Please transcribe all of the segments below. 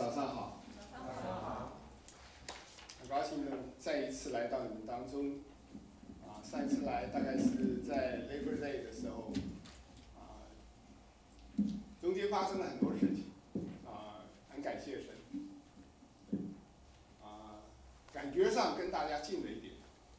早上好。 早上好。 很高兴呢，再一次来到你们当中。上一次来大概是在 Labor Day 的时候，中间发生了很多事情，很感谢神，感觉上跟大家近了一点，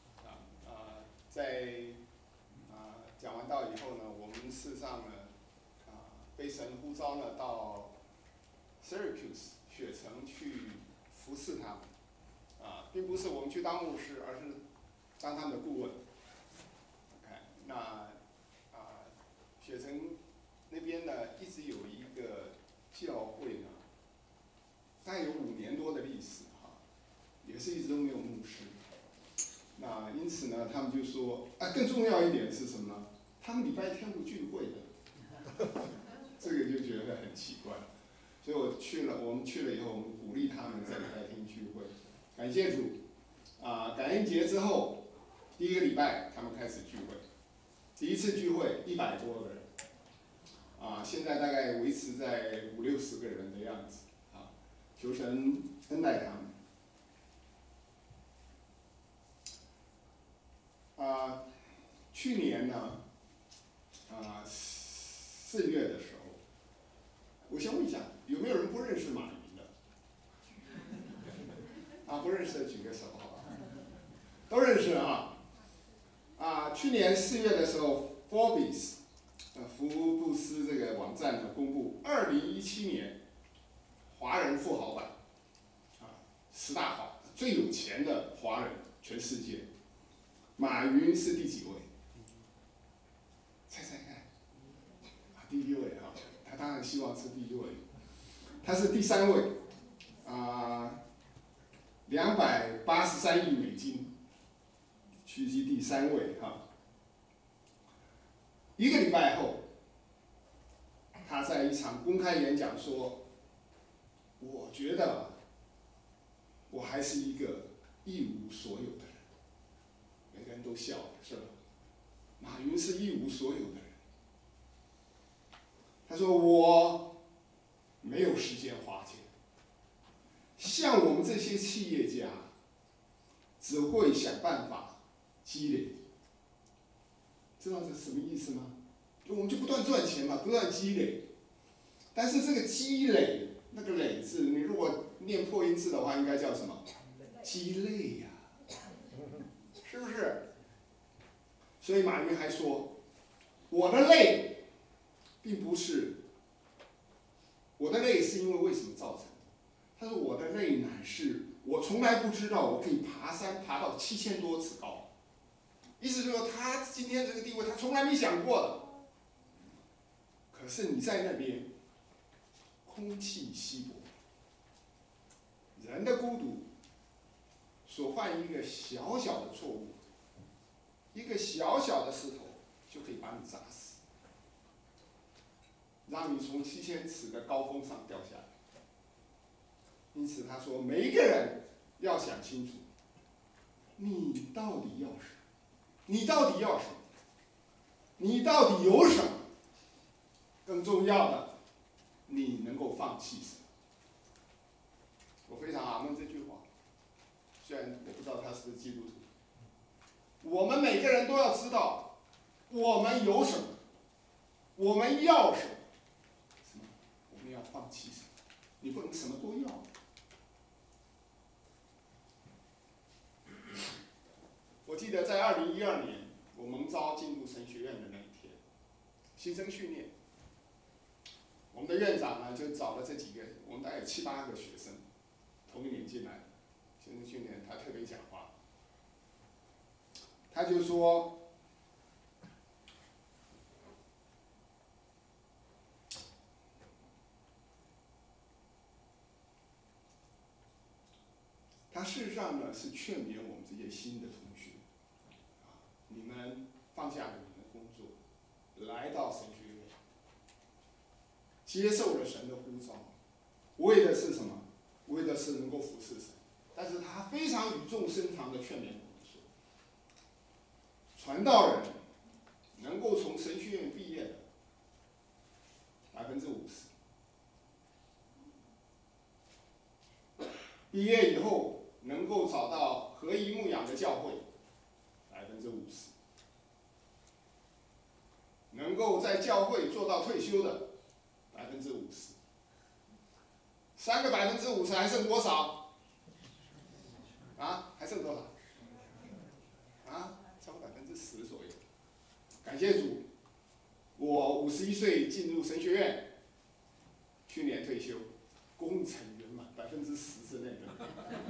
在讲完道以后呢，我们事实上呢，被神呼召呢到 Syracuse 雪城去服侍他们，并不是我们去当牧师，而是当他们的顾问。那雪城那边呢，一直有一个教会呢，大概有5年多的历史也是一直都没有牧师。那因此呢，他们就说，更重要一点是什么呢？他们礼拜天不聚会的，这个就觉得很奇怪。所以我们去了以后，我们鼓励他们在礼拜天聚会。感谢主，感恩节之后第1个礼拜他们开始聚会，第一次聚会100多个人，现在大概维持在50-60个人的样子，求神恩待他们。去年呢，4月的时候，我先问一下，有没有人不认识马云的？不认识的举个手好吧？都认识啊。去年4月的时候 ，Forbes 福布斯这个网站呢公布2017年华人富豪榜，10大最有钱的华人，全世界，马云是第几位？猜猜看。第1位他当然希望是第1位，他是第3位，283亿美金，屈居第3位1个礼拜后，他在一场公开演讲说：“我觉得我还是一个一无所有的人。”每个人都笑了，是吧？马云是一无所有的人。他说：“我没有时间花钱，像我们这些企业家，只会想办法积累。”知道这是什么意思吗？我们就不断赚钱嘛，不断积累。但是这个积累，那个累字，你如果念破音字的话，应该叫什么？鸡肋呀，是不是？所以马云还说，我的累，并不是，我的累是因为什么造成的？他说我的累乃是我从来不知道我可以爬山爬到7000多尺高。意思就是说，他今天这个地位，他从来没想过的。可是你在那边，空气稀薄，人的孤独，所犯一个小小的错误，一个小小的石头就可以把你砸死，让你从7000尺的高峰上掉下来。因此他说，每一个人要想清楚，你到底要什么？你到底要什么？你到底有什么？更重要的，你能够放弃什么？我非常阿门这句话，虽然我不知道他是不是基督徒。我们每个人都要知道，我们有什么，我们要什么，我们要放弃什么？你不能什么都要。我记得在2012年，我蒙召进入神学院的那一天，新生训练，我们的院长呢就找了这几个，我们大概有7-8个学生，同一年进来的新生训练，他特别讲话，他就说，他事实上呢是劝勉我们这些新的同学，你们放下你们的工作，来到神学院，接受了神的呼召，为的是什么？为的是能够服侍神。但是他非常语重心长的劝勉我们说，传道人能够从神学院毕业的50%， 毕业以后能够找到合一牧养的教会，50%，能够在教会做到退休的50%，三个50%还剩多少？啊，还剩多少？啊，超过10%左右。感谢主，我51岁进入神学院，去年退休，功成圆满，10%之内的。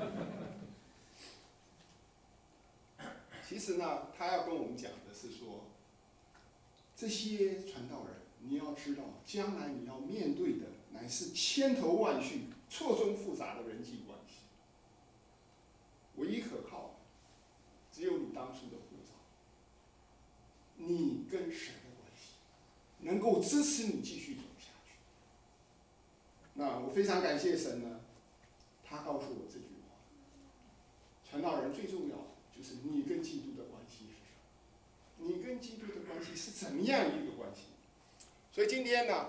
其实呢，他要跟我们讲的是说，这些传道人，你要知道，将来你要面对的乃是千头万绪、错综复杂的人际关系。唯一可靠的，只有你当初的护照，你跟神的关系，能够支持你继续走下去。那我非常感谢神呢，他告诉我这句话：传道人最重要的就是你跟基督的关系是什么？你跟基督的关系是怎么样一个关系？所以今天呢，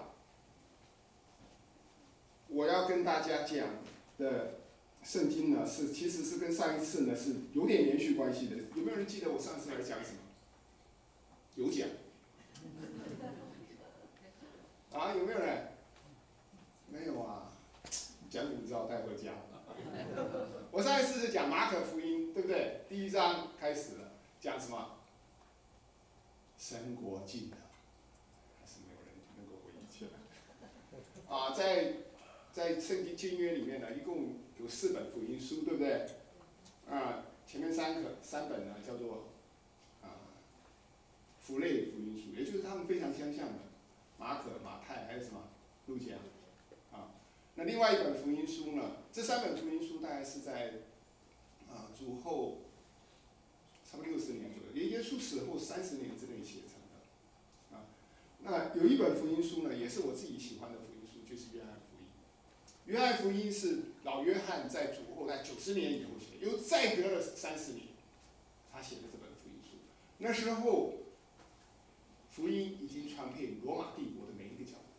我要跟大家讲的圣经呢，其实是跟上一次呢是有点延续关系的。有没有人记得我上次来讲什么？有讲。啊，有没有人？没有啊，讲你知道带回家。我上一次是讲马可福音，对不对？第1章开始了，讲什么？神国近了，还是没有人能够回忆起来。啊，在圣经旧约里面呢，一共有4本福音书，对不对？啊，前面3本呢叫做福类福音书，也就是他们非常相像的，马可、马太还有什么路加。那另外一本福音书呢？这3本福音书大概是在主后差不多60年左右，耶稣死后30年之内写成的。那有一本福音书呢，也是我自己喜欢的福音书，就是约翰福音。约翰福音是老约翰在主后在90年以后写的，又再隔了30年，他写的这本福音书。那时候，福音已经传遍罗马帝国的每一个角落。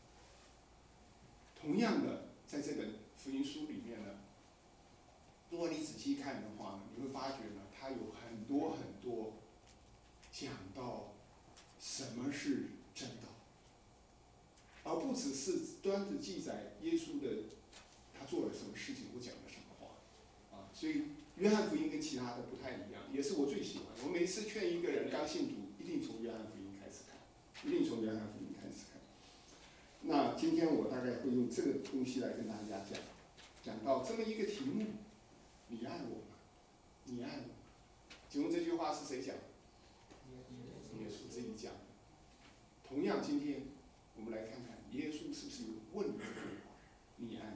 同样的，在这本福音书里面呢，如果你仔细看的话呢，你会发觉呢，它有很多讲到什么是真道，而不只是端着记载耶稣的他做了什么事情或讲了什么话。所以约翰福音跟其他的不太一样，也是我最喜欢的。我每次劝一个人刚信主，一定从约翰福音开始看，一定从约翰福音开始看。那今天我大概会用这个东西来跟大家讲到这么一个题目：你爱我吗？你爱我吗？请问这句话是谁讲？耶稣自己讲的。同样，今天我们来看看耶稣是不是有问这句话：你爱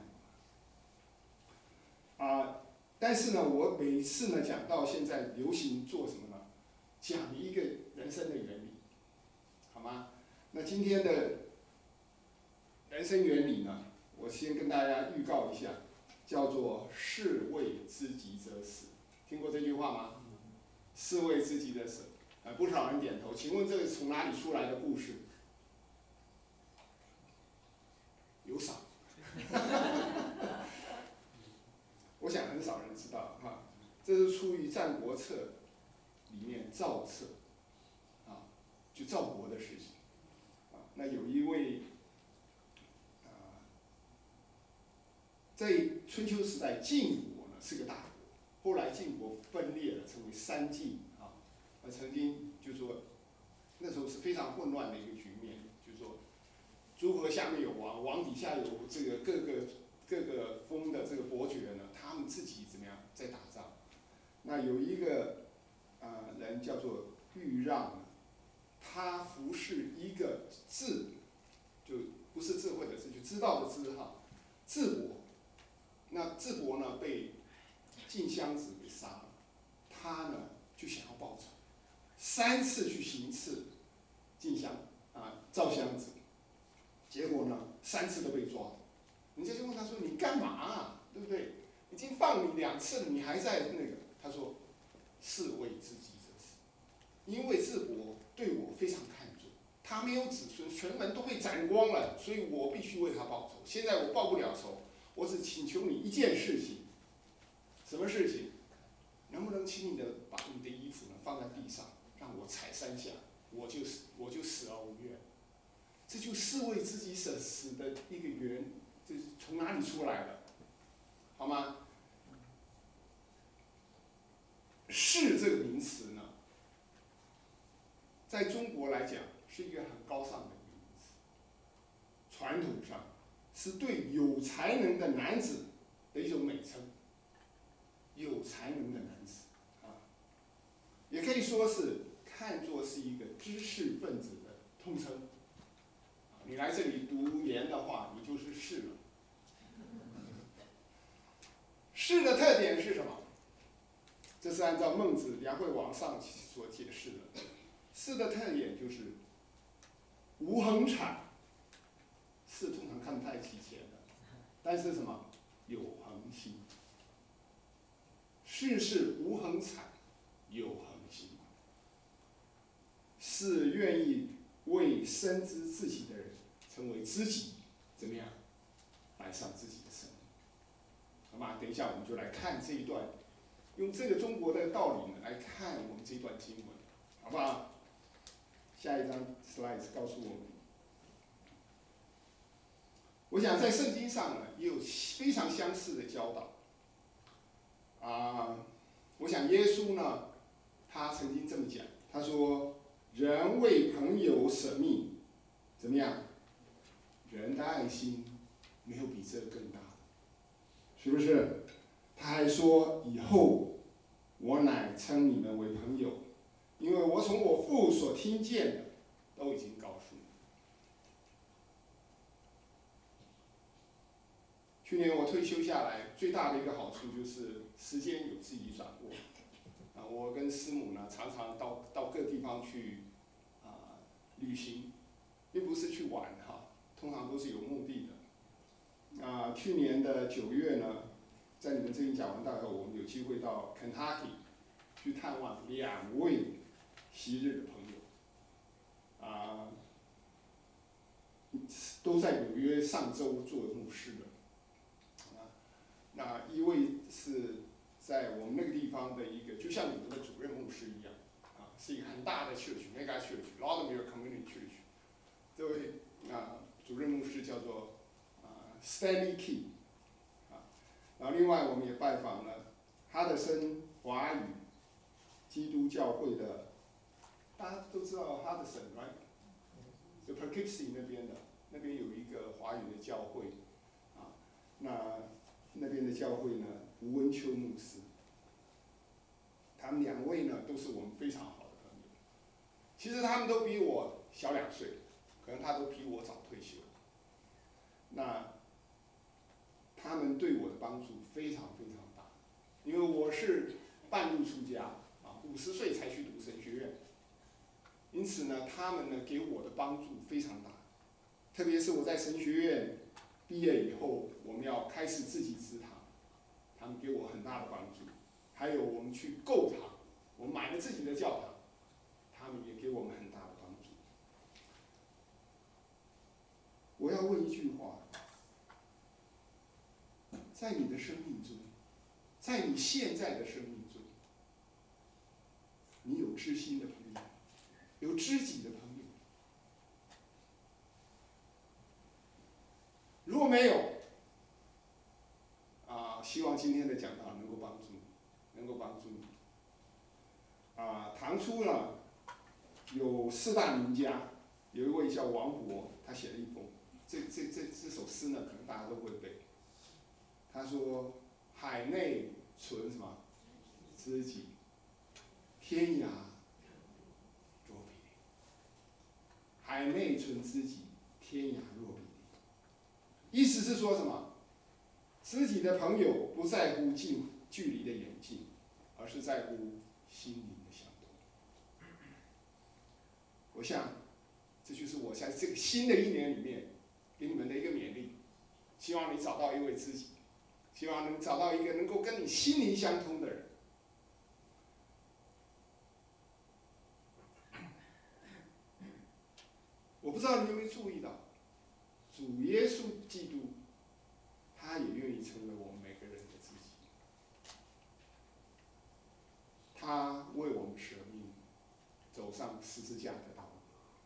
我吗？但是呢，我每一次呢讲到现在流行做什么呢？讲一个人生的原理，好吗？那今天的人生原理呢，我先跟大家预告一下，叫做士为知己者死。听过这句话吗？士为知己者死，不少人点头。请问这个从哪里出来的故事？有赏。我想很少人知道哈，这是出于《战国策》里面赵策，就赵国的事情。那有一位在春秋时代，晋国呢是个大国，后来晋国分裂了，成为3晋曾经就说那时候是非常混乱的一个局面，就是说诸侯下面有王，王底下有这个各个封的这个伯爵呢，他们自己怎么样在打仗？那有一个人叫做豫让，他服侍一个智，就不是智慧的智，就知道的知智伯。那智伯呢被晋襄子给杀了，他呢就想要报仇，3次去行刺赵襄子，结果呢3次都被抓了。人家就问他说：“你干嘛啊？对不对？已经放你2次了，你还在那个？”他说：“士为知己者死，因为智伯对我非常看重，他没有子孙，全门都被斩光了，所以我必须为他报仇。现在我报不了仇，我只请求你一件事情， 什么事情？能不能请你把你的衣服呢放在地上，让我踩3下，我就死而无怨。这就是为自己所死的一个源，这是从哪里出来的？好吗？士这个名词呢，在中国来讲是一个很高尚的一个名词，传统上是对有才能的男子的一种美称。有才能的男子啊，也可以说是看作是一个知识分子的通称。你来这里读研的话，你就是士了。士的特点是什么？这是按照孟子《梁惠王上》所解释的。士的特点就是无恒产，士通常看不太起钱的，但是什么有恒心。士是无恒产，有恒心，是愿意为深知自己的人成为知己，怎么样来上自己的生命？好吗？等一下我们就来看这一段，用这个中国的道理呢来看我们这段经文，好不好？下一张 slide 告诉我们，我想在圣经上呢也有非常相似的教导。我想耶稣呢，他曾经这么讲，他说：“人为朋友舍命，怎么样？人的爱心没有比这更大，是不是？”他还说：“以后我乃称你们为朋友，因为我从我父所听见的都已经告诉你。”去年我退休下来，最大的一个好处就是时间有自己掌握。我跟师母呢，常常到各地方去旅行，并不是去玩哈，通常都是有目的的。去年的9月呢，在你们这里讲完大以后，我们有机会到 Kentucky 去探望2位昔日的朋友，都在纽约上州做牧师的。那一位是在我们那个地方的一个，就像你们的主任牧师一样，是一个很大的 church，mega church，Lauderdale Community Church。这位主任牧师叫做Stanley Key，然后另外我们也拜访了哈德森华语基督教会的，大家都知道哈德森 right？ 就 Poughkeepsie 那边的，那边有一个华语的教会，那边的教会呢，吴文秋牧师，他们2位呢都是我们非常好的朋友。其实他们都比我小2岁，可能他都比我早退休。那他们对我的帮助非常非常大，因为我是半路出家，50岁才去读神学院，因此呢，他们呢给我的帮助非常大。特别是我在神学院毕业以后，我们要开始自己支堂，他们给我很大的帮助。还有我们去购堂，我们买了自己的教堂，他们也给我们很大的帮助。我要问一句话，在你的生命中，在你现在的生命中，你有知心的朋友，有知己的朋友？如果没有，希望今天的讲道能够帮助你，能够帮助你。唐初呢，有4大名家，有一位叫王勃，他写了一封，这首诗呢，可能大家都会背。他说：“海内存什么？知己，天涯若比邻。海内存知己，天涯若比邻。”意思是说什么？知己的朋友不在乎距离的远近，而是在乎心灵的相通。我想，这就是我在这个新的1年里面给你们的一个勉励。希望你找到一位知己，希望能找到一个能够跟你心灵相通的人。我不知道你有没有注意到，主耶稣基督，他也愿意成为我们每个人的知己。 十字架的道路。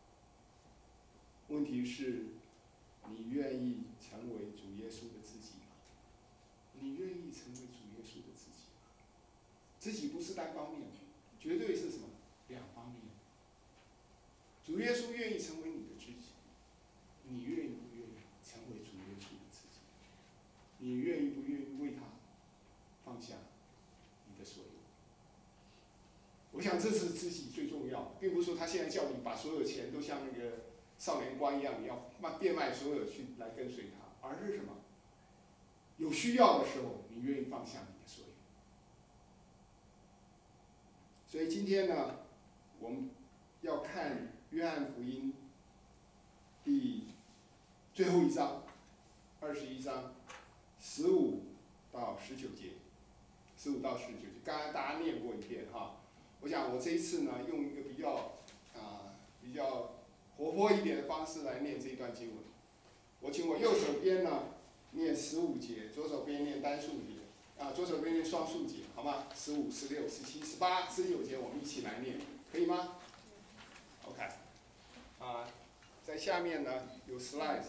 问题是，你愿意成为主耶稣的自己吗？你愿意成为主耶稣的自己吗？自己不是单方面的，绝对是什么？两方面。主耶稣愿意成为你的自己，你愿意不愿意成为主耶稣的自己？你愿意不愿意为他放下你的所有？我想这是自己最重要的，并不是说他现在叫你把所有钱都像那个少年官一样，你要变卖所有去来跟随他，而是什么？有需要的时候，你愿意放下你的所有。所以今天呢，我们要看约翰福音最后一章，21章15到19节，15到19节，刚刚大家念过一遍哈。我想我这一次呢，用一个比较活泼一点的方式来念这一段经文。我请我右手边呢念15节，左手边念单数节，左手边念双数节，好吗？15、16、17、18、19节我们一起来念，可以吗 ？OK， 在下面呢有 slides，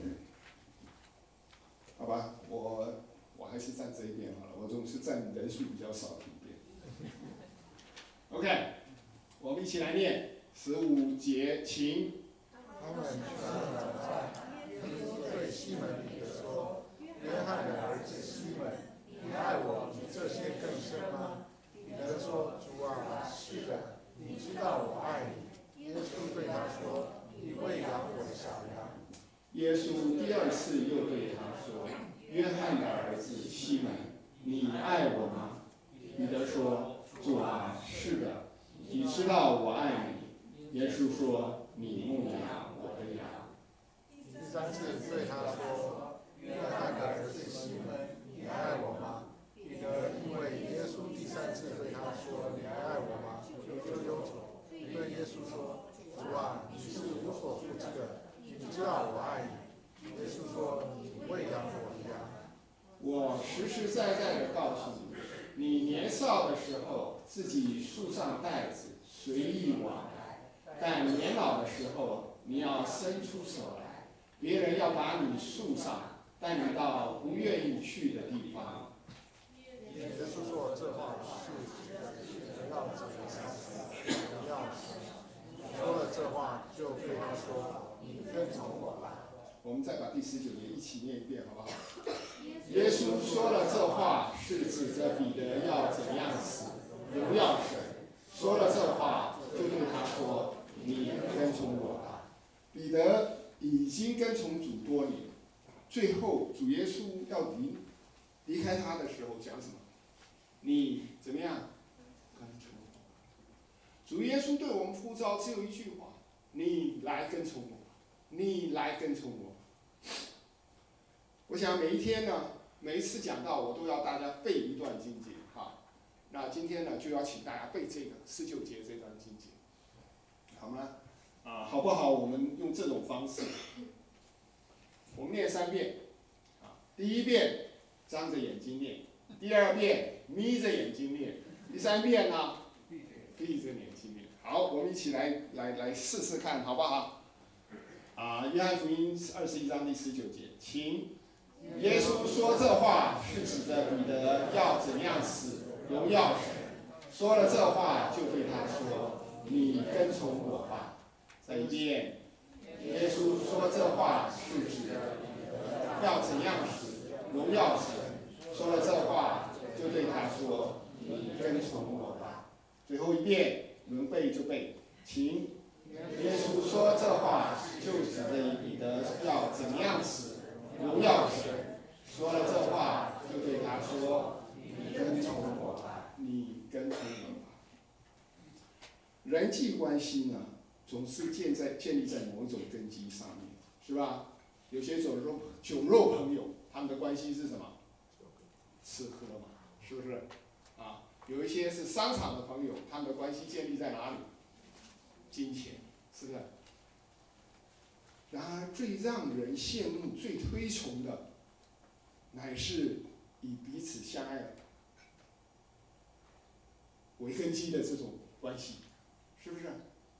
好吧，我还是站这一边好了，我总是站人数比较少的一边。OK， 我们一起来念15节，请。 他们去了早饭，耶稣对西门彼得说：“约翰的儿子西门，你爱我比这些更深吗？”彼得说：“主啊，是的，你知道我爱你。”耶稣对他说：“你喂养我的小羊。” 耶稣第二次又对他说：“约翰的儿子西门，你爱我吗？”彼得说：“主啊，是的，你知道我爱你。”耶稣说：“你牧养我的羊。” 第三次对他说：“约翰的儿子西门，你爱我吗？”彼得因为耶稣第三次对他说：“你爱我吗？”就忧愁，对耶稣说：“主啊，你是无所不知的，你知道我爱你。”耶稣说：“你喂养我的羊。” 我实实在在的告诉你，你年少的时候自己束上带子，随意往来；但年老的时候，你要伸出手来，别人要把你束上，带你到不愿意去的地方。 耶稣说这话是指要怎么样？说了这话，就对他说：“你跟从我吧。” 我们再把第19节一起念一遍，好不好？耶稣说了这话，是指着彼得要怎样死，荣耀神。说了这话，就对他说：“你跟从我吧。”彼得已经跟从主多年，最后主耶稣要离开他的时候讲什么？你怎么样？跟从我。主耶稣对我们呼召只有一句话：你来跟从我，你来跟从我。我想每一天呢，每一次讲到我都要大家背一段经节哈。那今天呢，就要请大家背这个19节这段经节，好吗？好不好？我们用这种方式，我们念3遍。第一遍张着眼睛念，第2遍眯着眼睛念，第3遍呢闭着眼睛念。好，我们一起来试试看，好不好？约翰福音21章第19节，请。耶稣说这话是指着彼得要怎样死，荣耀神。说了这话，就对他说：“你跟从我吧。”再一遍，耶稣说这话是指着彼得要怎样死，荣耀神。说了这话，就对他说：“你跟从我吧。”最后一遍，能背就背，请。耶稣说这话，就指着彼得要怎么样死，荣耀神。说了这话，就对他说：“你跟从我吧，你跟从我吧。”人际关系呢，总是建立在某一种根基上面，是吧？有些酒肉朋友，他们的关系是什么？吃喝嘛，是不是？有一些是商场的朋友，他们的关系建立在哪里？金钱，是不是？然而，最让人羡慕、最推崇的，乃是以彼此相爱为根基的这种关系，是不是？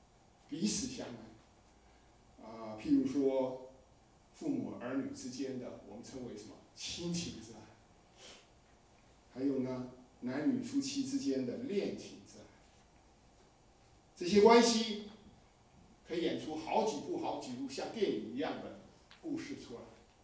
彼此相爱。譬如说，父母儿女之间的，我们称为什么亲情之爱。还有呢，男女夫妻之间的恋情之爱。这些关系可以演出好几部像电影一样的故事出来。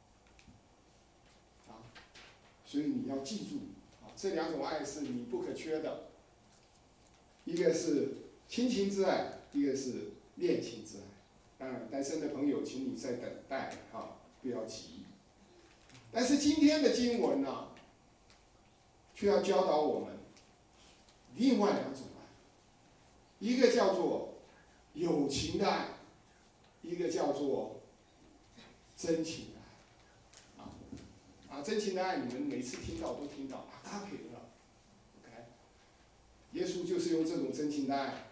所以你要记住，这两种爱是你不可缺的，一个是亲情之爱，一个是恋情之爱。当然，单身的朋友，请你再等待，不要急。但是今天的经文呢，却要教导我们另外两种爱，一个叫做友情的爱，一个叫做真情的爱。真情的爱，你们每次听到都听到阿嘎培了 ，OK？ 耶稣就是用这种真情的爱，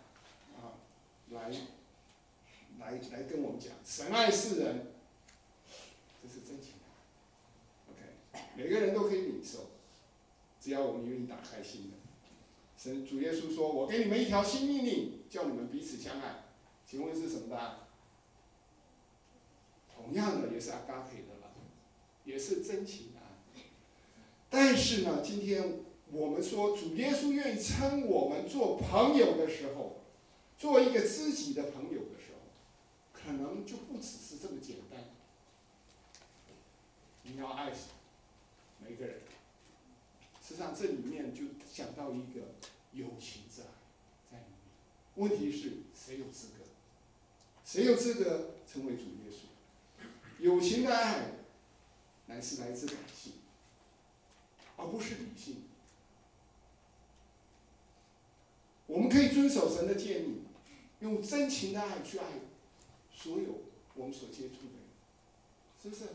来跟我们讲，神爱世人，这是真情的爱 ，OK？ 每个人都可以领受，只要我们愿意打开心的。主耶稣说：“我给你们一条新命令，叫你们彼此相爱。”请问是什么的爱？同样的也是阿嘎培的了，也是真情的爱。但是呢，今天我们说主耶稣愿意称我们做朋友的时候，做一个知己的朋友的时候，可能就不只是这么简单。你要爱每个人。实际上这里面就讲到一个友情之爱在里面。问题是谁有资格？谁有资格成为主耶稣？友情的爱乃是来自感性，而不是理性。我们可以遵守神的诫命，用真情的爱去爱所有我们所接触的人，是不是？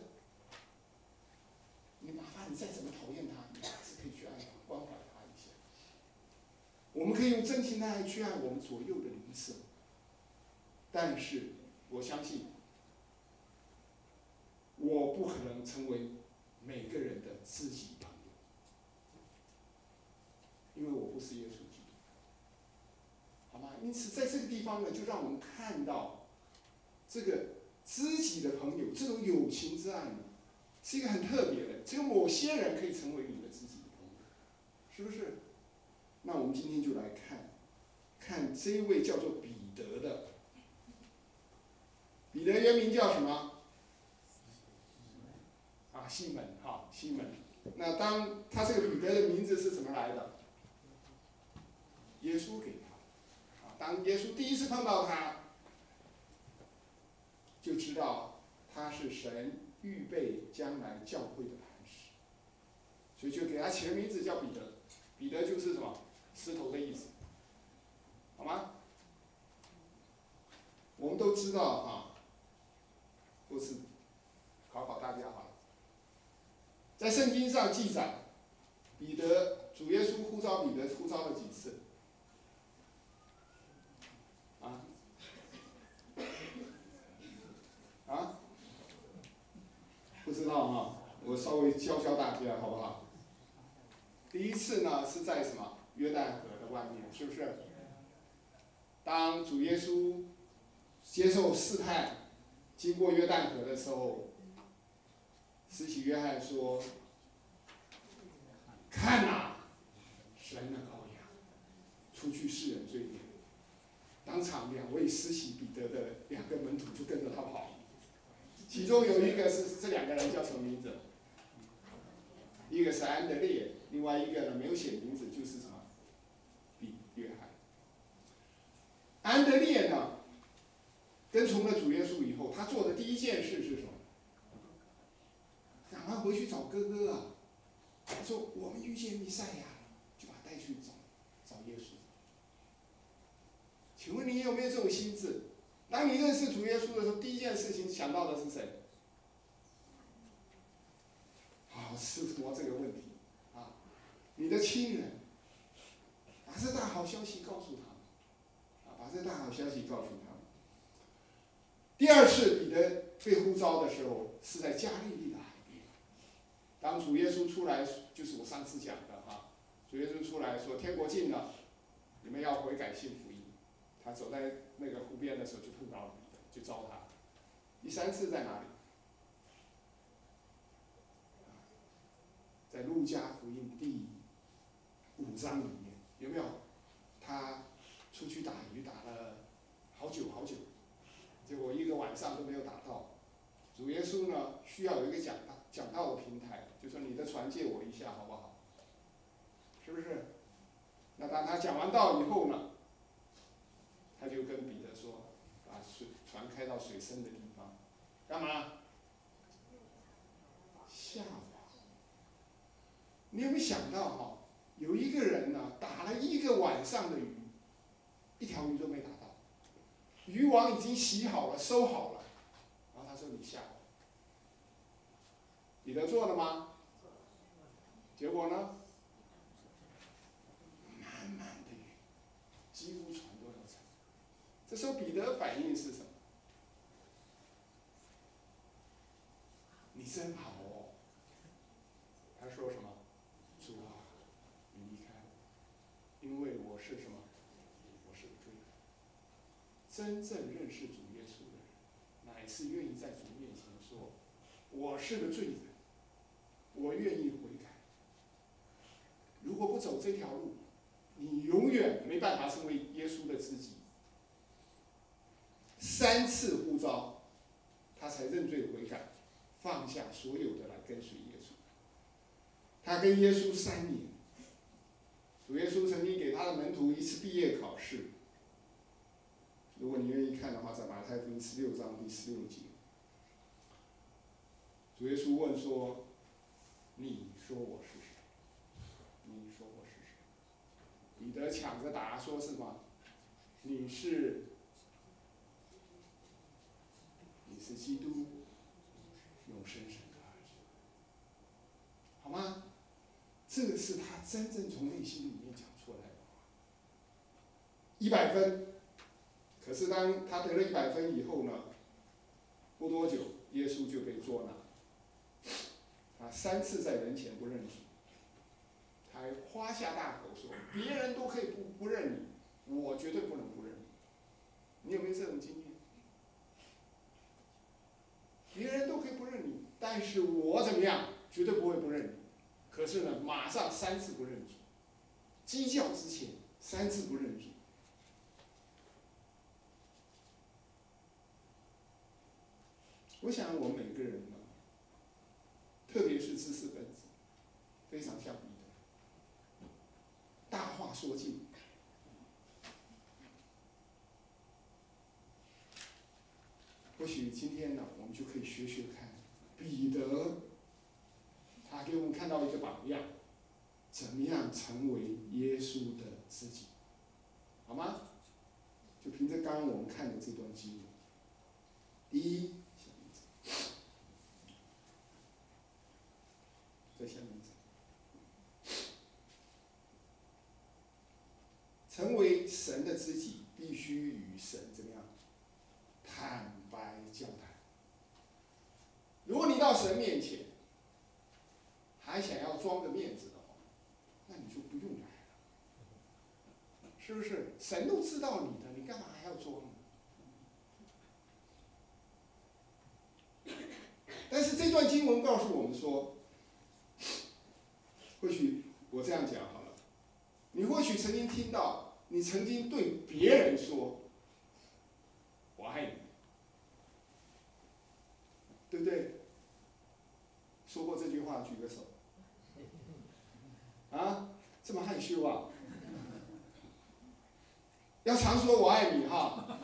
你哪怕你再怎么讨厌他，你还是可以去爱他，关怀他一下。我们可以用真情的爱去爱我们左右的邻舍，但是我相信，我不可能成为每个人的知己朋友，因为我不是耶稣基督，好吗？因此，在这个地方呢，就让我们看到这个知己的朋友，这种友情之爱呢，是一个很特别的，只有某些人可以成为你的知己的朋友，是不是？那我们今天就来看这一位叫做彼得的。彼得原名叫什么？西门，西门。那当他这个彼得的名字是怎么来的？耶稣给他。当耶稣第一次碰到他，就知道他是神预备将来教会的磐石，所以就给他起了名字叫彼得。彼得就是什么？石头的意思，好吗？我们都知道都是考大家好了。在圣经上记载，主耶稣呼召彼得呼召了几次？不知道我稍微教大家好不好？第一次呢是在什么？约旦河的外面，是不是？当主耶稣接受试探，经过约旦河的时候，施洗约翰说：“看哪，神的羔羊，除去世人罪孽。”当场2位施洗彼得的2个门徒就跟着他跑，其中有一个是这2个人叫什么名字？一个是安德烈，另外一个呢没有写名字，就是什么？约翰。安德烈呢，跟从了主耶稣以后，他做的第一件事是什么？赶快回去找哥哥啊！他说：“我们遇见弥赛亚了，就把他带去找耶稣。”请问你有没有这种心智？当你认识主耶稣的时候，第一件事情想到的是谁？是什么这个问题？你的亲人，把这大好消息告诉他们，把这大好消息告诉他们。第二次彼得被呼召的时候，是在加利利的海边。当主耶稣出来，就是我上次讲的主耶稣出来说：“天国近了，你们要悔改信福音。”他走在那个湖边的时候，就碰到了彼得，就招他。第3次在哪里？在路加福音第5章里面，有没有？他出去打鱼打了好久好久，结果一个晚上都没有打到。主耶稣呢，需要有一个讲道的平台，就说你的船借我一下好不好？是不是？那当他讲完道以后呢，他就跟彼得说，把船开到水深的地方，干嘛？下网。你有没有想到哈？有一个人呢，打了1个晚上的鱼，一条鱼都没打到，渔网已经洗好了、收好了，然后他说你下网。彼得做了吗？结果呢？满满的鱼，几乎船都要沉。这时候彼得反应是什么？你真好哦。他说什么？主啊，你离开我，因为我是什么？我是个罪人。真正认识主耶稣的人，乃是愿意在主面前说：“我是个罪人，我愿意悔改。”如果不走这条路，你永远没办法成为耶稣的知己。3次呼召，他才认罪悔改，放下所有的来跟随耶稣。他跟耶稣3年，主耶稣曾经给他的门徒1次毕业考试。如果你愿意看的话，在马太福音16章第16节，主耶稣问说：“你说我是谁？你说我是谁？”彼得抢着答说是吗？你是基督，永生神的儿子，好吗？这个是他真正从内心里面讲出来的话。100分。可是当他得了100分以后呢，不多久，耶稣就被捉拿。他3次在人前不认主，他还夸下大口说：“别人都可以不认你，我绝对不能不认你。”你有没有这种经验？别人都可以不认你，但是我怎么样，绝对不会不认你。可是呢，马上3次不认主，鸡叫之前3次不认主。我想我们每个人呢，特别是知识分子，非常像彼得，大话说尽。或许今天呢，我们就可以学学看，彼得，他给我们看到一个榜样，怎么样成为耶稣的知己，好吗？就凭着刚刚我们看的这段经文，第一，在下面成为神的知己，必须与神怎么样坦白交谈。如果你到神面前，还想要装个面子的话，那你就不用来了，是不是？神都知道你的，你干嘛还要装呢？但是这段经文告诉我们说，或许我这样讲好了，你或许曾经听到，你曾经对别人说：“我爱你”，对不对？说过这句话，举个手。啊，这么害羞啊？要常说我爱你哈。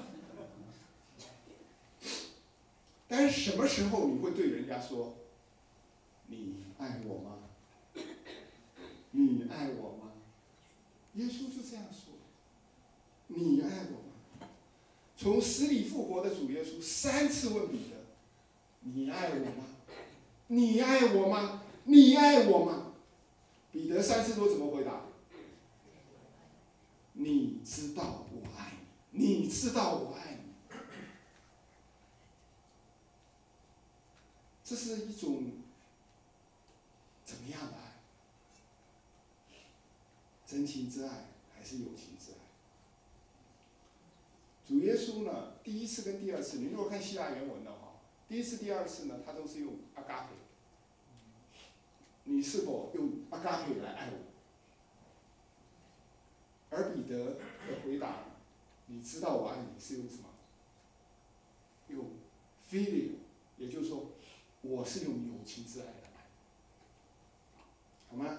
但是什么时候你会对人家说：“你爱我吗？你爱我吗？”耶稣就这样说：“你爱我吗？”从死里复活的主耶稣3次问彼得：“你爱我吗？你爱我吗？你爱我吗？”彼得3次都怎么回答？你知道我爱你，你知道我爱你。这是一种怎么样的爱？真情之爱还是友情之爱？ 主耶稣呢，第一次跟第二次，你如果看希腊原文的话，第一次、第二次呢，他都是用阿嘎培。你是否用阿嘎培来爱我？而彼得的回答，你知道我爱你是用什么？用 phileo， 也就是说，我是用友情之爱来爱，好吗？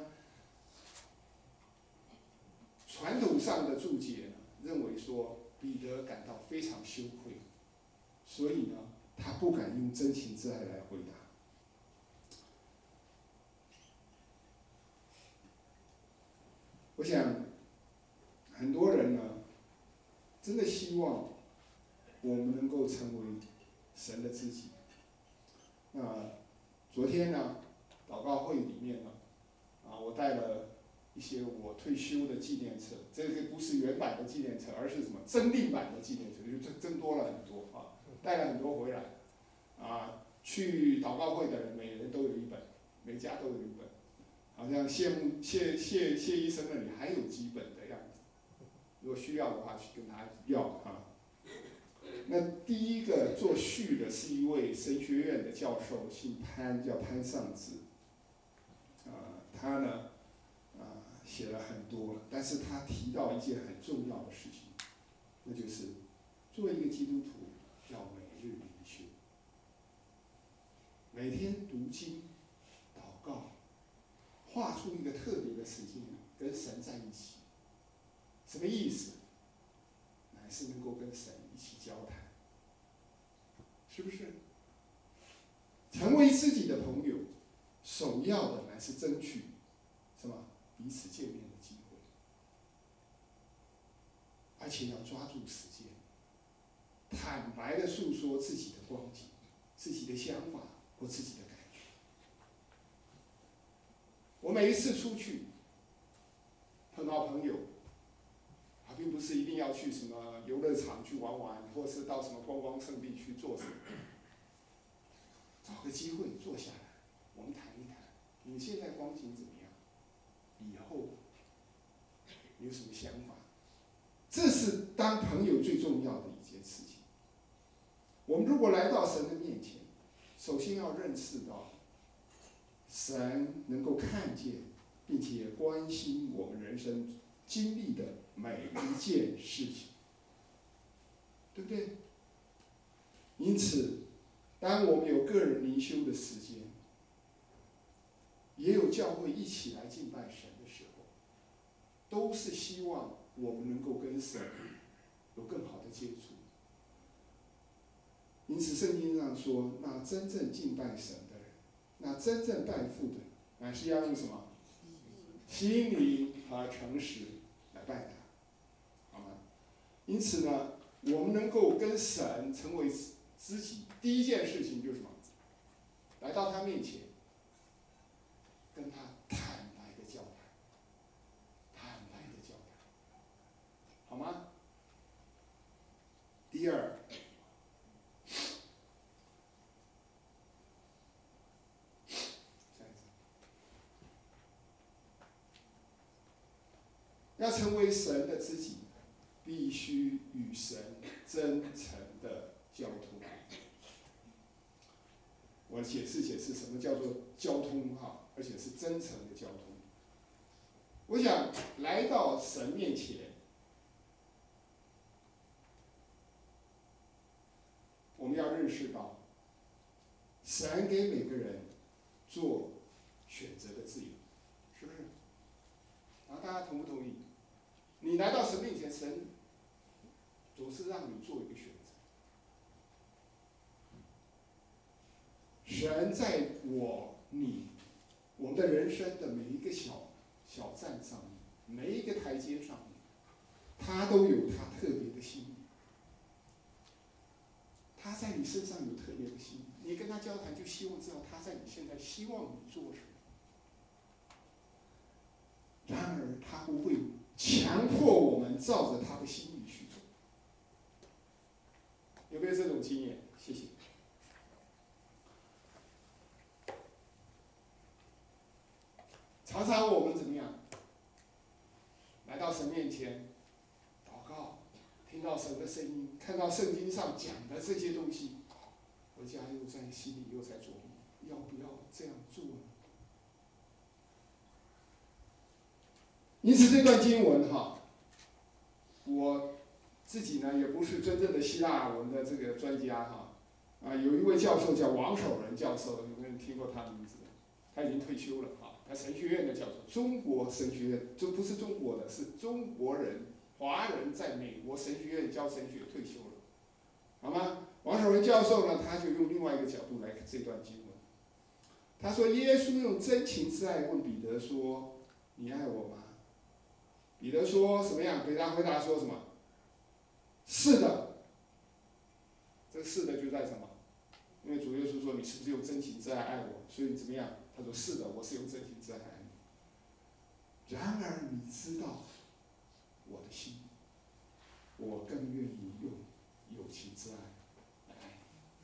传统上的注解呢，认为说彼得感到非常羞愧，所以呢，他不敢用真情之爱来回答。我想，很多人呢，真的希望我们能够成为神的知己。那昨天呢，祷告会里面呢，我带了一些我退休的纪念册，这个不是原版的纪念册，而是什么增订版的纪念册，就增多了很多啊，带了很多回来。去祷告会的人，每人都有一本，每家都有一本。好像谢医生那里还有几本的样子，如果需要的话，去跟他要啊。那第一个做序的是一位神学院的教授，姓潘，叫潘尚志。他呢，写了很多，但是他提到一件很重要的事情，那就是作为一个基督徒要每日灵修，每天读经、祷告，画出一个特别的时间跟神在一起。什么意思？乃是能够跟神一起交谈，是不是？成为自己的朋友，首要的乃是争取什么？彼此见面的机会，而且要抓住时间，坦白的诉说自己的光景、自己的想法或自己的感觉。我每一次出去碰到朋友，并不是一定要去什么游乐场去玩玩，或是到什么观光胜地去做什么，找个机会坐下来，我们谈一谈，你现在光景怎么样？以后你有什么想法？这是当朋友最重要的一件事情。我们如果来到神的面前，首先要认识到，神能够看见，并且关心我们人生经历的每一件事情，对不对？因此，当我们有个人灵修的时间，也有教会一起来敬拜神的时候，都是希望我们能够跟神有更好的接触。因此，圣经上说，那真正敬拜神的人，那真正拜父的，乃是要用什么？心灵和诚实来拜他，好吗？因此呢，我们能够跟神成为知己，第一件事情就是什么？来到他面前，跟他坦白的交谈，坦白的交谈，好吗？第二，要成为神的知己，必须与神真诚的交通。我解释什么叫做交通哈，而且是真诚的交通。我想来到神面前，我们要认识到，神给每个人做选择的自由，是不是？大家同不同意？你来到神面前，神总是让你做一个选择。神在我们的人生的每一个小站上面，每一个台阶上面，他都有他特别的心意。他在你身上有特别的心意，你跟他交谈，就希望知道他在你现在希望你做什么。然而，他不会强迫我们照着他的心意去做。有没有这种经验？谢谢。常常我们怎么样？来到神面前，祷告，听到神的声音，看讲的这些东西，回家又在心里又在琢磨，要不要这样做呢？因此这段经文哈，我自己呢也不是真正的希腊文的这个专家哈，有一位教授叫王守仁教授，有没有人听过他的名字？他已经退休了哈，他神学院的教授，中国神学院，这不是中国的，是中国人，华人在美国神学院教神学退休了，好吗？王守仁教授呢，他就用另外一个角度来看这段经文。他说，耶稣用真情之爱问彼得说：“你爱我吗？”彼得说什么样？彼得回答说什么？是的。这个是的就在什么？因为主耶稣说：“你是不是用真情之爱爱我？”所以你怎么样？他说：“是的，我是用真情之爱爱你。然而你知道我的心，我更愿意用有情之爱来爱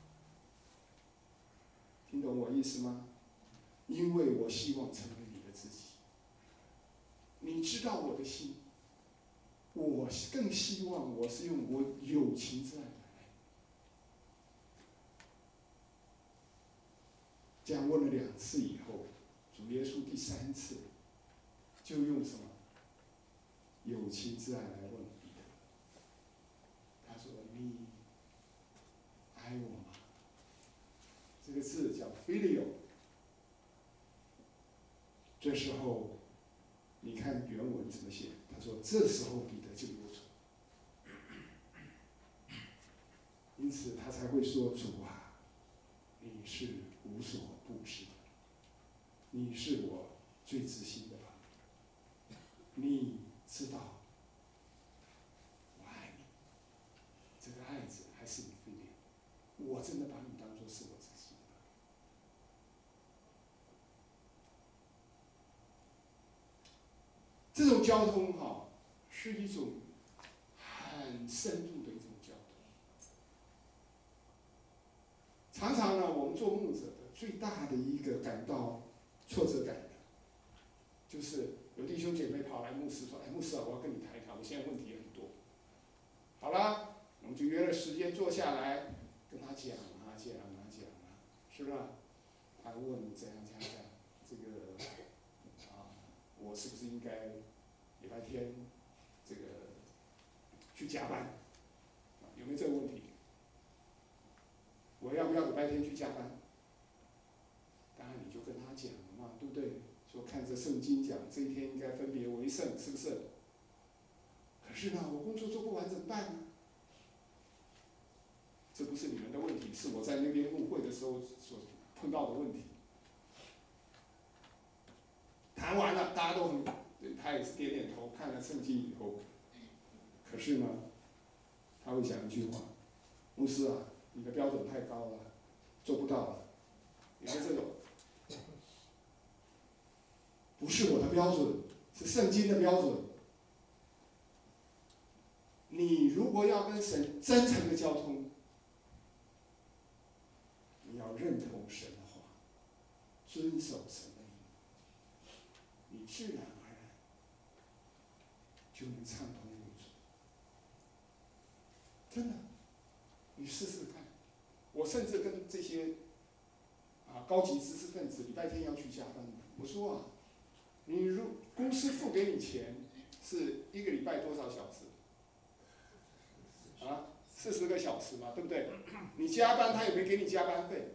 你。”听懂我意思吗？因为我希望成为你的知己。你知道我的心，我更希望我是用我有情之爱来爱你。这样问了2次以后，主耶稣第3次就用什么有情之爱来问彼得。他说：“你爱我吗？”这个字叫 phileo。这时候，你看原文怎么写？他说：“这时候彼得就有种，因此他才会说：‘主啊，你是无所不知的，你是我最知心的朋友，你知道我爱你。’这个爱字还是你非恋，我真的把你当作是我知心的。”这种交通哈，是一种很深入的一种交通。常常呢，我们做牧者的最大的一个感到挫折感的，就是有弟兄姐妹跑来牧师说：“哎，牧师啊，我要跟你谈一谈，我现在问题很多。”好了，我们就约了时间坐下来，跟他讲啊，是吧？他问怎样，这个我是不是应该礼拜天这个去加班？有没有这个问题？我要不要礼拜天去加班？当然你就跟他讲了嘛，对不对？说看着圣经讲这一天应该分别为圣，是不是？可是呢，我工作做不完怎么办呢？这不是你们的问题，是我在那边牧会的时候所碰到的问题。谈完了，大家都很，他也是点点头，看了圣经以后，可是呢，他会讲一句话：“牧师啊，你的标准太高了，做不到了。”有没有这种？不是我的标准，是圣经的标准。你如果要跟神真诚的交通，你要认同神的话，遵守神的引导，你自然而然就能畅通无阻。真的，你试试看。我甚至跟这些高级知识分子礼拜天要去加班的，我说啊，你公司付给你钱是1个礼拜多少小时？40个小时嘛，对不对？你加班他也没给你加班费，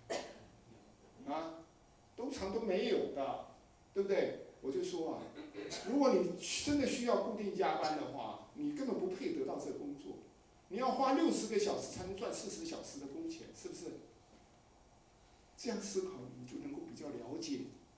通常都没有的，对不对？我就说啊，如果你真的需要固定加班的话，你根本不配得到这个工作。你要花60个小时才能赚40小时的工钱，是不是？这样思考，你就能够比较了解。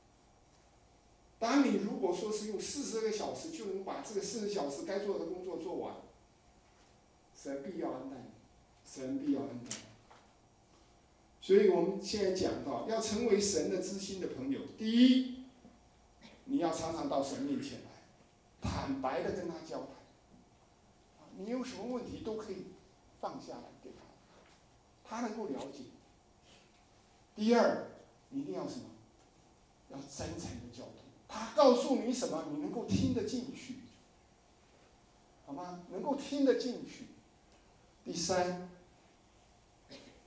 当你如果说是用40个小时就能把这个40小时该做的工作做完，神必要恩待你，神必要恩待你。所以我们现在讲到，要成为神的知心的朋友，第一，你要常常到神面前来，坦白的跟他交谈。你有什么问题都可以放下来给他，他能够了解。第二，你一定要什么？要真诚的交通。他告诉你什么，你能够听得进去，好吗？能够听得进去。第三，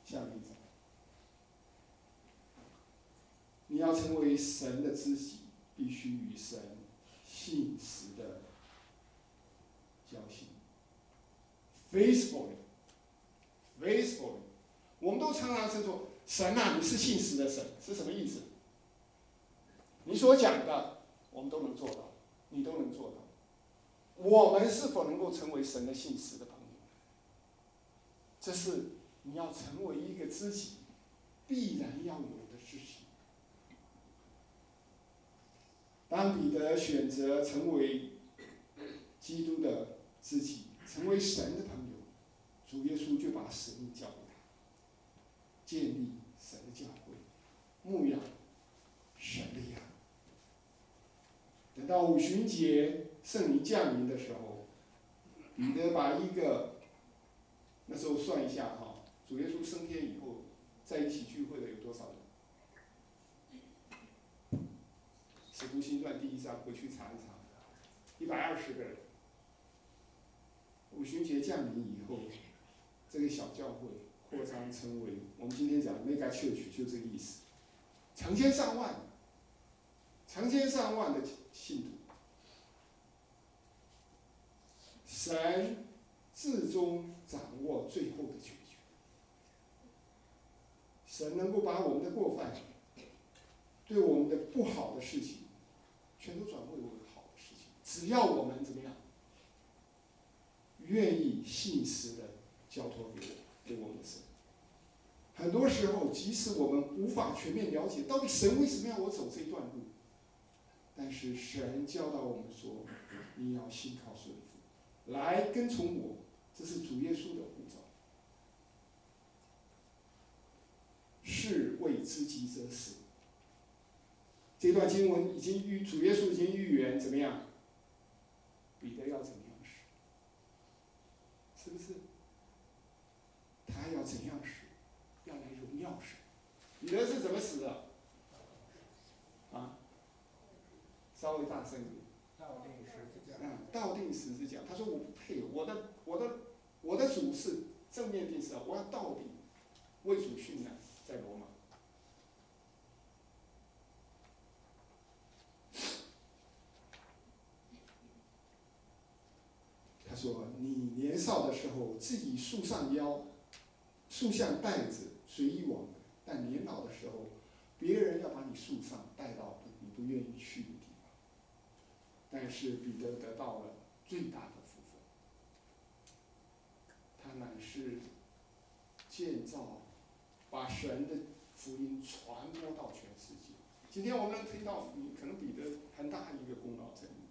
向你走。你要成为神的知己，必须与神信实的交心。faithfully， 我们都常常说神啊，你是信实的神，是什么意思？你所讲的，我们都能做到，你都能做到。我们是否能够成为神的信实的朋友？这是你要成为一个知己必然要有的事情。当彼得选择成为基督的知己，成为神的朋友，主耶稣就把使命交给他，建立神的教会，牧养神的羊。等到五旬节圣灵降临的时候，彼得把一个，那时候算一下哈，主耶稣升天以后，在一起聚会的有多少人？使徒行传第1章回去查一查，120个人。五旬节降临以后，这个小教会扩张成为我们今天讲 mega church， 就这个意思，成千上万的信徒。神至终掌握最后的决决。神能够把我们的过犯，对我们的不好的事情，全都转为我们好的事情。只要我们怎么样，愿意信实的交托给我们的神。很多时候，即使我们无法全面了解到底神为什么要我走这一段路，但是神教导我们说，你要信靠顺服，来跟从我，这是主耶稣的呼召。是为知己者死。这段经文主耶稣已经预言怎么样？彼得要怎么样死？是不是？他要怎样死？要来荣耀神。彼得是怎么死的？啊？稍微大声一点。 倒定十字架。 倒定十字架。他说我不配，我的主是正面定十字架，我要倒定，为主殉难，在罗马。他说：“你年少的时候，自己束上腰，束上带子，随意往来；但年老的时候，别人要把你束上，带到你不愿意去的地方。但是彼得得到了最大的福分，他乃是建造，把神的福音传播到全世界。今天我们能听到福音，可能彼得很大一个功劳在里面。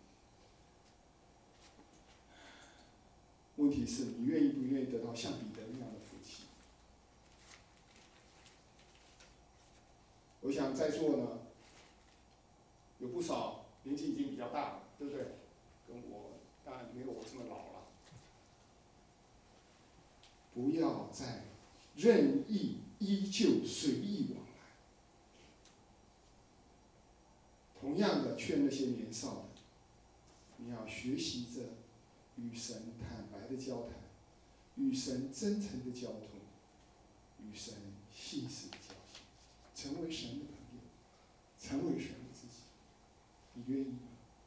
问题是你愿意不愿意得到像彼得那样的福气？我想在座呢，有不少年纪已经比较大了，对不对？跟我当然没有我这么老了。不要再任意依旧随意往来。同样的，劝那些年少的，你要学习着与神坦白的交谈，与神真诚的交通，与神信实的交心，成为神的朋友，成为神的知己。你愿意吗？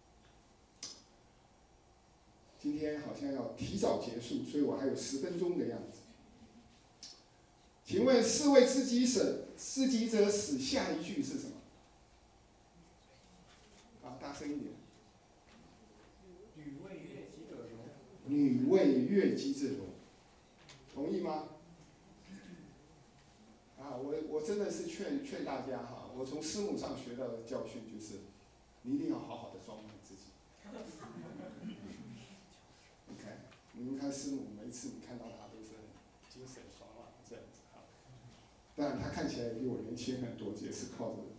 今天好像要提早结束，所以我还有10分钟的样子。请问是为知己者死，下一句是什么？大声一点。 女为悦己者容。 女为悦己者容，同意吗？我真的是劝大家哈，我从师母上学到的教训就是，你一定要好好的装扮自己。你们看师母，每一次你看到她都是很精神爽朗这样子哈。当然她看起来比我年轻很多，也是靠着。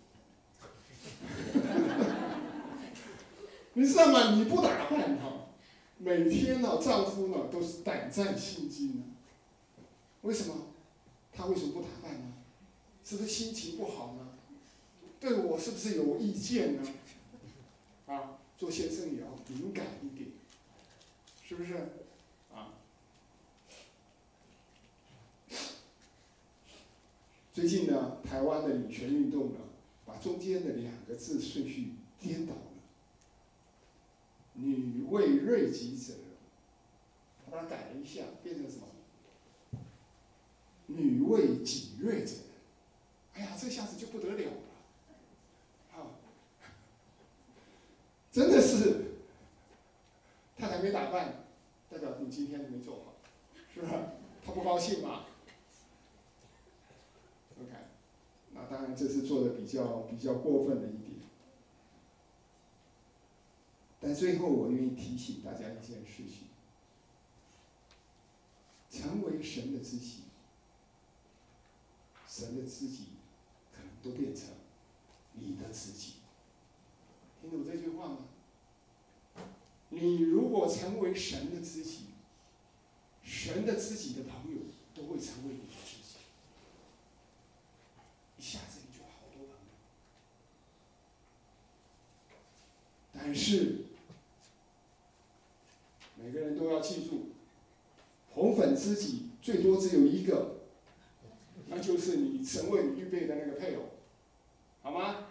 你知道吗？你不打扮哈，每天呢，丈夫呢都是胆战心惊呢。为什么？他为什么不打扮呢？是不是心情不好呢？对我是不是有意见呢？做先生也要敏感一点，是不是？ 最近呢，台湾的女权运动呢，把中间的2个字顺序颠倒了，女为悦己者容，把它改了一下，变成什么？女为己悦者容。哎呀，这下子就不得了了，真的是，太太没打扮，代表你今天没做好，是吧？她不高兴嘛。OK， 那当然这是做的比较过分的一点。但最后我愿意提醒大家一件事情：成为神的知己，神的知己可能都变成你的知己。听懂这句话吗？你如果成为神的知己，神的知己的朋友都会成为你的知己，一下子你就好多朋友。但是每个人都要记住，红粉知己最多只有一个，那就是你神为你预备的那个配偶，好吗？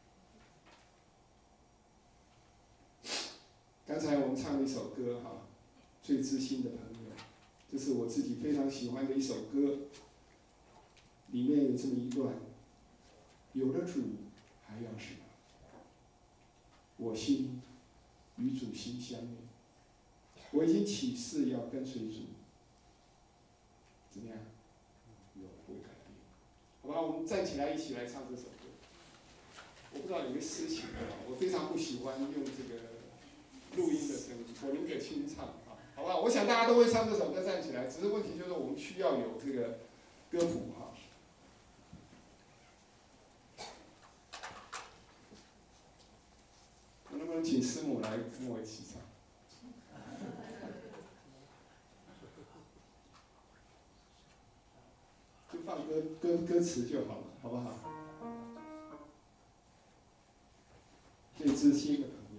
刚才我们唱了一首歌哈，最知心的朋友，这是我自己非常喜欢的一首歌。里面有这么一段：有了主还要什么？我心与主心相连，我已经起誓要跟随主。怎么样？永不改变。好吧，我们站起来一起来唱这首歌。我不知道有没有私情啊，我非常不喜欢用这个录音的声音，我宁可清唱啊，好吧？我想大家都会唱这首歌，站起来，只是问题就是我们需要有这个歌谱哈。我能不能请师母来跟我一起唱？就放歌词就好了，好不好？最知心的朋友。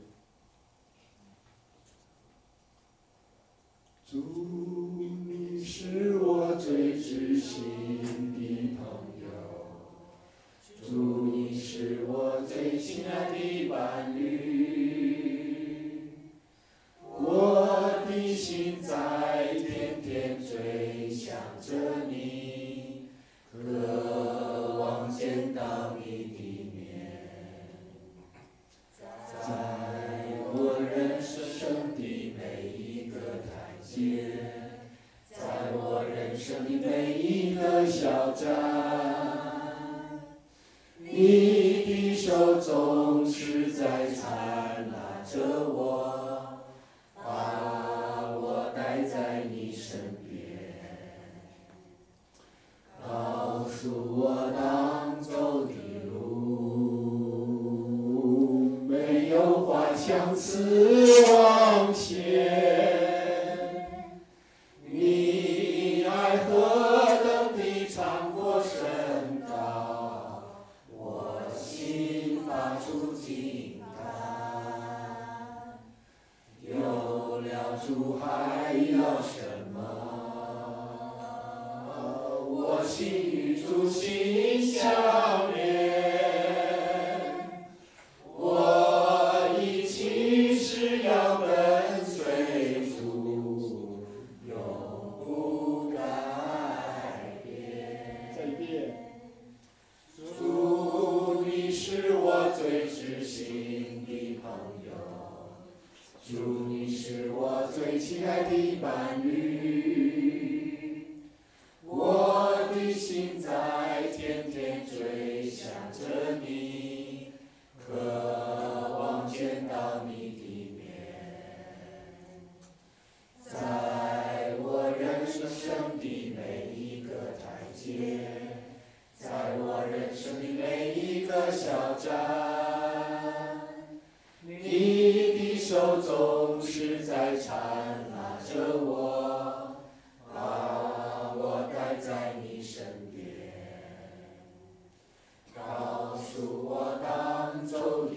主，你是我最知心的朋友，主，你是我最亲爱的伴侣，我的心在天天追想着你，渴望见到你的面，在我人生的每一个台阶，在我人生的每一个小站，你的手总是在缠拉着我，把我带在你身边，告诉我当走的路，没有花香刺网线，你爱何等的长阔深高，我心发出惊叹，有了主还要什么？我心与主心相连，我已起誓要跟随主，永不改变。再一遍。主，你是我最知心的朋友，主，你是我最亲爱的伴侣，我的心在天天追想着你，渴望见到你的面，在我人生的每一个台阶，在我人生的每一个小站，你的手总是在缠拉着我，把我带在你身边，告诉我当走的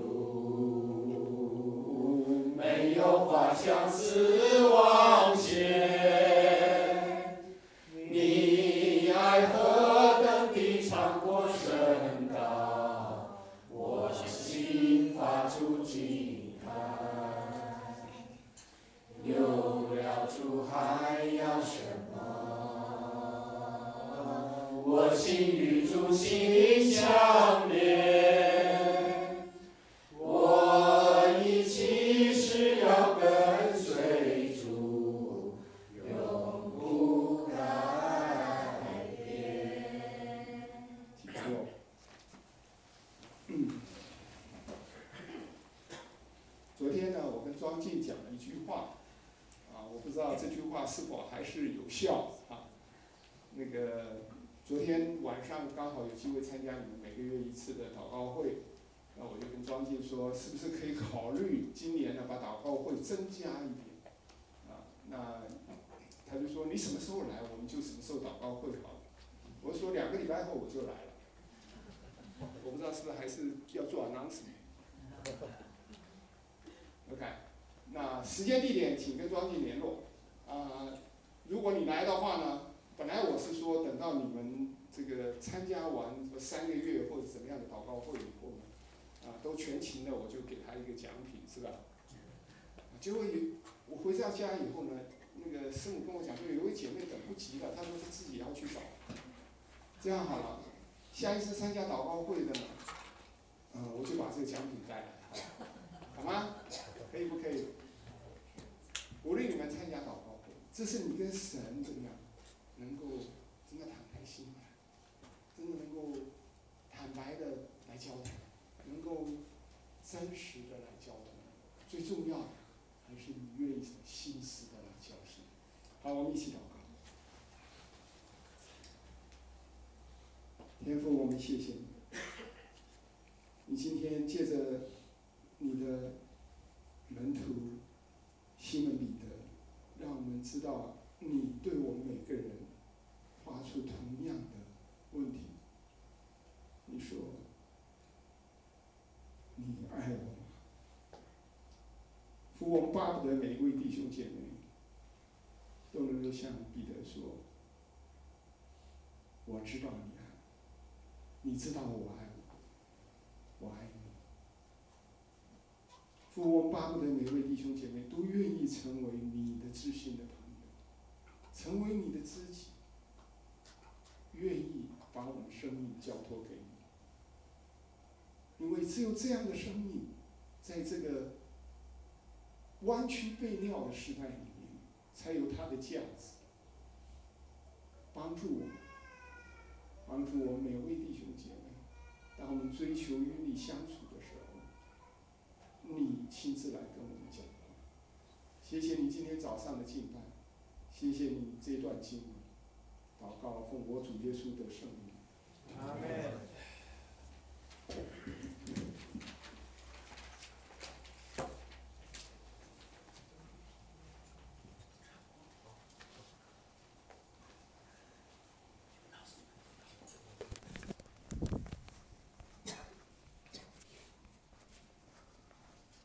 路，没有花香刺网线，你爱何等的向过升高，我心发出惊叹，流了出还要什么？我心与主心相连，我一起誓要跟随主，永不改变。 昨天呢，我跟庄静讲了一句话，我不知道这句话是否还是有效啊。那个昨天晚上刚好有机会参加你们每个月一次的祷告会，那我就跟庄静说，是不是可以考虑今年呢把祷告会增加一点？那他就说你什么时候来，我们就什么时候祷告会好了。我说2个礼拜后我就来了。我不知道是不是还是要做 announcement。OK， 那时间地点请跟庄静联络。如果你来的话呢，本来我是说等到你们这个参加完3个月或者怎么样的祷告会以后呢，都全勤的，我就给他一个奖品，是吧？结果我回到家以后呢，那个师母跟我讲说，有位姐妹等不及了，她说她自己要去找。这样好了，下一次参加祷告会的呢，我就把这个奖品带来，好吗？可以不可以？鼓励你们参加祷告会，这是你跟神怎么样，能够真的敞开心来，真的能够坦白的来交谈，能够真实的来交谈。最重要的还是你愿意心思的来交心。好，我们一起祷告。天父，我们谢谢你，你今天借着你的门徒西门彼得，让我们知道你对我们每个人发出同样的问题。你说你爱我吗？父，我们巴不得每一位弟兄姐妹都能够像彼得说，我知道你爱我，你知道我爱我，我爱你。父，我们巴不得每位弟兄姐妹都愿意成为你的知心的朋友，成为你的知己，愿意把我们生命交托给你。因为只有这样的生命，在这个弯曲背尿的时代里面，才有它的价值。帮助我们，帮助我们每位弟兄姐妹，当我们追求与你相处的时候，你亲自来跟我们讲话。谢谢你今天早上的敬拜，谢谢你这段经文，祷告奉我主耶稣的圣名。 阿门。